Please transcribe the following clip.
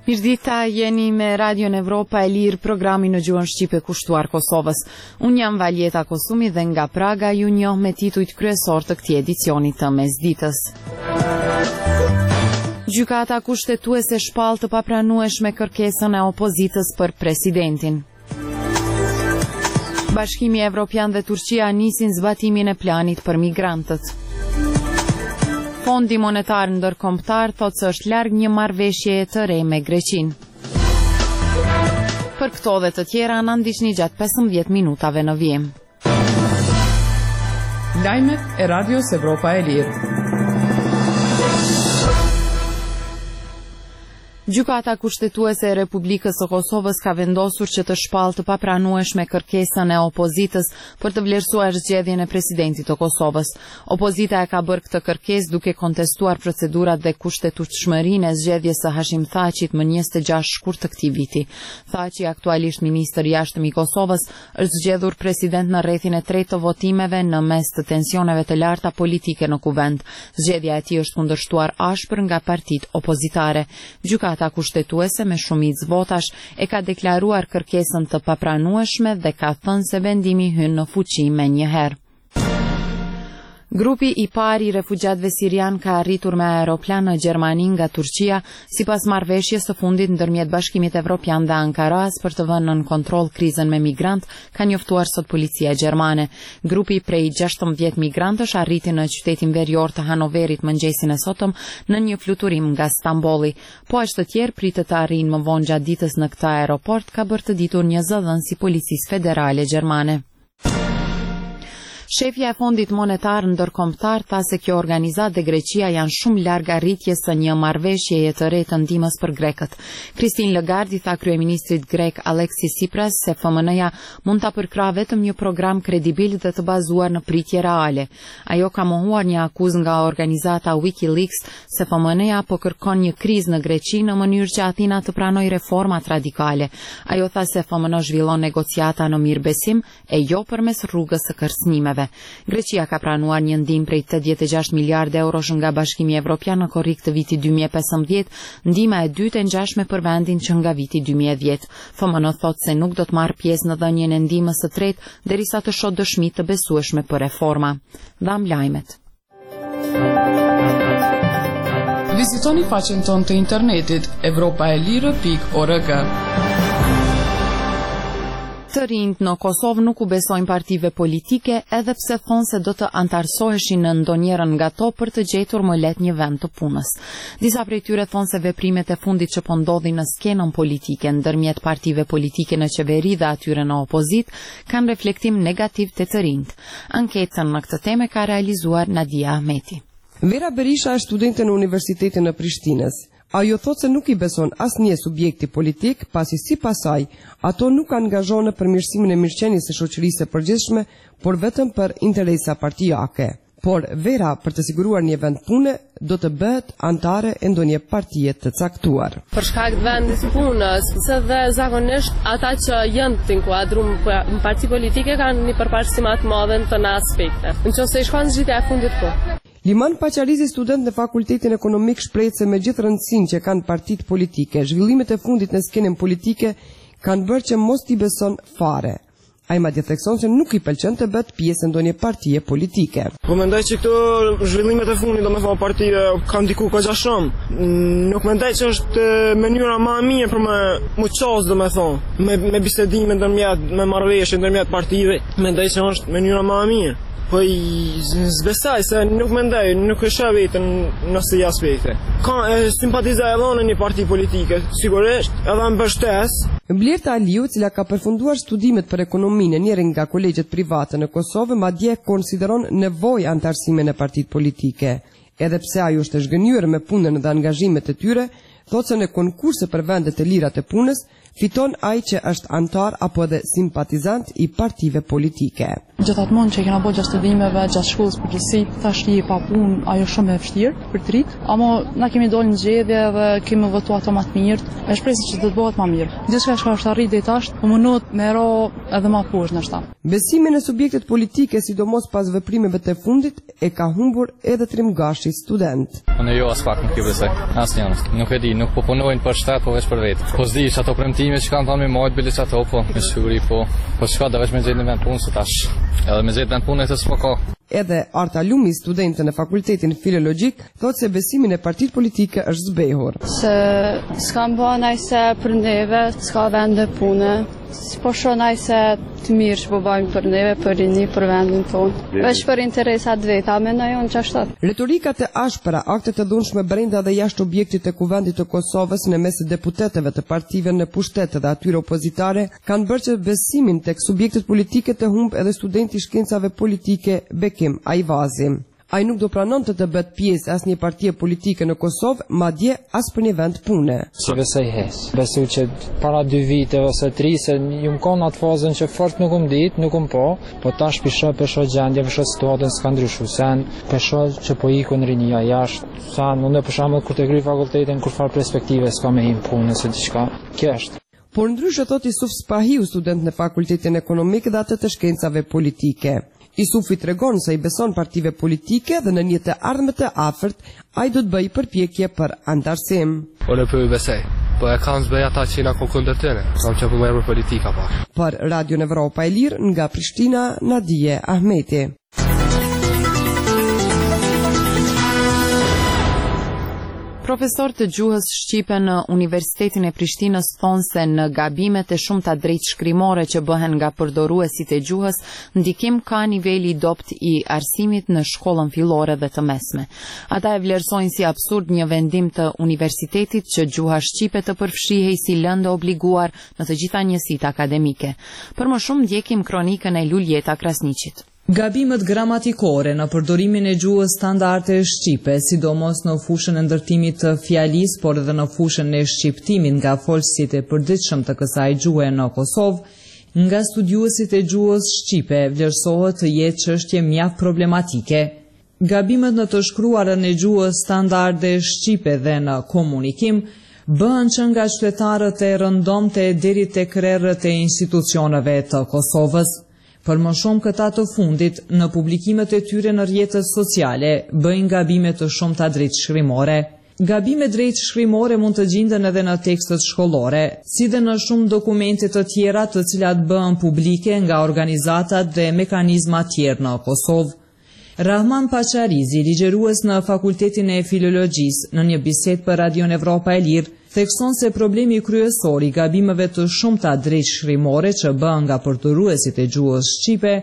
Mirdita, jeni me Radion Evropa e Lirë, programi në gjuhën shqipe kushtuar Kosovës. Unë jam Valjeta Kosumi dhe nga Praga ju njoh me titujt kryesor të këtij edicioni të mesditës. Gjykata kushtetuese shpall të papranueshme kërkesën e opozitës për presidentin. Bashkimi Evropian dhe Turqia nisin zbatimin e planit për migrantët. Fondi monetar ndërkombëtar thotë se është larg një marrëveshjeje të re me Greqinë. Për këto dhe të tjera na ndiqni gjatë 15 minutave në vijim. Lajmet e Radios Evropa e Lirë. Gjykata kushtetuese e Republikës së Kosovës ka vendosur që të shpallë të papranueshme kërkesën e opozitës për të vlerësuar zgjedhjen e presidentit të Kosovës. Opozita e ka bërë këtë kërkesë duke kontestuar procedurat dhe kushtetueshmërinë e zgjedhjes së Hashim Thaqit më 26 shkurt të këtij viti. Thaqi, aktualisht ministër i jashtëm i Kosovës, është zgjedhur president në rrethin e tretë të votimeve në mes të tensioneve të larta politike në kuvend. Zgjedhja e tij është kundërshtuar ashpër nga partitë opozitare. Gjykata kushtetuese me shumicë votash e ka deklaruar kërkesën të papranueshme dhe ka thënë se vendimi hyn në fuqi menjëherë. Grupi i parë i refugjatëve sirian ka arritur me aeroplan në Gjermani nga Turqia, sipas marrëveshjes së fundit ndërmjet Bashkimit Evropian dhe Ankaras për të vënë nën kontroll krizën me migrant, ka njoftuar sot policia gjermane. Grupi prej 16 migrantësh arriti në qytetin verior të Hanoverit mëngjesin e sotëm në një fluturim nga Stambolli. Po ashtu të tjerë pritet të arrijnë më vonë gjatë ditës në këtë aeroport, ka bërë të ditur një zëdhënës i policisë federale gjermane. Shefja e Fondit Monetar Ndërkombëtar tha se kjo organizatë dhe Greqia janë shumë larg arritjes së një marrëveshjeje të re të ndihmës për grekët. Christine Lagarde tha kryeministrit grek Alexis Tsipras se FMN-ja mund ta përkrahë vetëm një program kredibil dhe të bazuar në pritje reale. Ajo ka mohuar një akuzë nga organizata WikiLeaks se FMN-ja po kërkon një krizë në Greqi në mënyrë që Atina të pranojë reformat radikale. Ajo tha se FMN zhvillon negociata në mirëbesim e jo përmes rrugës së kërcënimeve. Greqia ka pranuar një ndihmë prej 86 miliardë eurosh nga Bashkimi Evropian në korrik të vitit 2015, ndihma e dytë e ngjashme për vendin që nga viti 2010. FMN thotë se nuk do të marrë pjesë në dhënien e ndihmës së tretë derisa të shohë dëshmi të besueshme për reforma. Dham lajmet. Vizitoni faqen tonë të internetit evropaelire.org. Të rinjt në Kosovë nuk u besojnë partive politike edhe pse thonë se do të antarësoheshin në ndonjërin nga to për të gjetur më lehtë një vend të punës. Disa prej tyre thonë se veprimet e fundit që po ndodhin në skenën politike ndërmjet partive politike në qeveri dhe atyre në opozit kanë reflektim negativ te të rinjt. Anketën në këtë temë ka realizuar Nadia Ahmeti. Vera Berisha është studente në Universitetin e Prishtinës. Ajo thot se nuk i beson asnjë subjekti politik, pasi sipas saj, ato nuk angazhohen në përmirësimin e mirëqenies së shoqërisë së përgjithshme, por vetëm për interesa partijake. Por Vera, për të siguruar një vend pune, do të bëhet antare e ndonjë partie të caktuar. Për shkak të vendit të punës, se dhe zakonisht ata që janë të inkuadruar në parti politike kanë një përparësi më të madhe në të aspekte. Nëse i shkon zgjidhja e fundit po. Liman Paqalizi, student në Fakultetin Ekonomik, shpreh se me gjithë rëndësinë që kanë partitë politike, zhvillimet e fundit në skenën politike kanë bërë që mos t'i beson fare. Ai madje thekson se nuk i pëlqen të bëhet pjesë ndonjë partie politike. Po mendoj që këto zhvillimet e fundit domethënë partia kanë ndikuar kaq shumë. Nuk mendoj që është mënyra më e mirë për më ços domethënë me bisedime ndërmjet me marrëveshje ndërmjet partive. Mendoj që është mënyra më e mirë. Po i zbesaj se nuk mendoj, nuk e shoh vetën në si aspekte. Ka simpatizoj edhe në një parti politike, sigurisht, edhe në mbështes. Blerta Aliu, cila ka përfunduar studimet për ekonominë në njërin nga kolegjet private në Kosovë, madje konsideron nevojë antarësime në partitë politike. Edhe pse ajo është e zhgënjur me punën dhe angazhimet e tyre, thotë se në konkurse për vendet e lira të punës fiton ai që është antar apo edhe simpatizant i partive politike. Gjithmonë që kena bërë gjatë studimeve, gjatë shkollës përgjithësi, tash i pa punë, ajo shumë e vështirë për të rit, ama na kemi dalë në zgjedhje dhe kemi votuar ato më të mirë, e shpresoj që do të bëhet më mirë. Gjithçka që është arrit deri tash, po mundohet me ro edhe më poshtë ndoshta. Besimin e subjektet politike, sidomos pas veprimeve të fundit, e ka humbur edhe Trimgashi, student. Unë jo as pak nuk i besoj, asnjë. Nuk e di, nuk po punojnë për shtet, po veç për vetë. Po s'di ato premtime që kanë thënë me majt bilis ato, po me siguri po. Po çka do veç me gjetë në vend punë tash. Edhe me gjetë vend punë të s'po ka. Edhe Arta Lumi, studente në fakultetin filologjik, thotë se besimin e partitë politike është zbehur. Se s'kam bën ai se për neve, s'ka vende pune. Po shoh ai se të mirë që po bëjmë për neve, për rini, për vendin tonë. Veç për interesat veta, mendoj unë çashtu. Retorikat e ashpra, aktet e dhunshme brenda dhe jashtë objektit të kuvendit të Kosovës në mes deputetëve të partive në pushtet dhe atyre opozitare kanë bërë që besimin tek subjektet politike të humb edhe studenti i shkencave politike Bekim Ajvazi. Ai nuk do pranon të bëhet pjesë as një partie politike në Kosovë, madje as për një vend pune. Si besoj hes. Besoj që para 2 vite ose 3 se ju më kanë atë fazën që fort nuk dit, nuk po tash pisho gjendje, pisho situatën s'ka ndryshuar sen, pisho që po ikun rinia jashtë, sa unë për shembull kur të kryj fakultetin kur fal perspektive s'ka me him punë se diçka. Kjo është. Por ndryshe thot Isuf Spahiu, student në Fakultetin Ekonomik dhe atë të shkencave politike. Isufi tregon se i beson partive politike dhe në një të ardhme të afërt, ai do të bëjë përpjekje për antarësim. Unë po i besoj, po e kanë zbej ata që na kokën tëre, sa që po merr politika pa. Për Radio Evropa e Lirë nga Prishtina, Nadije Ahmeti. Profesor të gjuhës shqipe në Universitetin e Prishtinës thonë se në gabimet e shumta drejt shkrimore që bëhen nga përdoruesit e gjuhës, ndikim ka niveli i dopt i arsimit në shkollën fillore dhe të mesme. Ata e vlerësojnë si absurd një vendim të universitetit që gjuha shqipe të përfshihej si lëndë obliguar në të gjitha njësitë akademike. Për më shumë ndjekim kronikën e Luljeta Krasniqit. Gabimet gramatikore në përdorimin e gjuhës standarde shqipe, sidomos në fushën e ndërtimit të fjalis, por edhe në fushën e shqiptimit nga folësit e përditshëm të kësaj gjuhe në Kosovë, nga studiuesit e gjuhës shqipe vlerësohet të jetë çështje mjaft problematike. Gabimet në të shkruarën e gjuhës standarde shqipe dhe në komunikim bëhen që nga qytetarët e rëndomte deri tek krerët e institucioneve të Kosovës. Për më shumë këta të fundit, në publikimet e tyre në rrjetet sociale, bëjnë gabime të shumta drejt shkrimore. Gabime drejt shkrimore mund të gjenden edhe në tekstet shkollore, si dhe në shumë dokumente të tjera të cilat bëhen publike nga organizatat dhe mekanizmat tjerë në Kosovë. Rahman Pacharizi, ligjerues në Fakultetin e Filologjisë, në një bisedë për Radio Evropa e Lirë, thekson se problemi kryesor i gabimeve të shumta drejt shkrimore që bëhen nga përdoruesit e gjuhës shqipe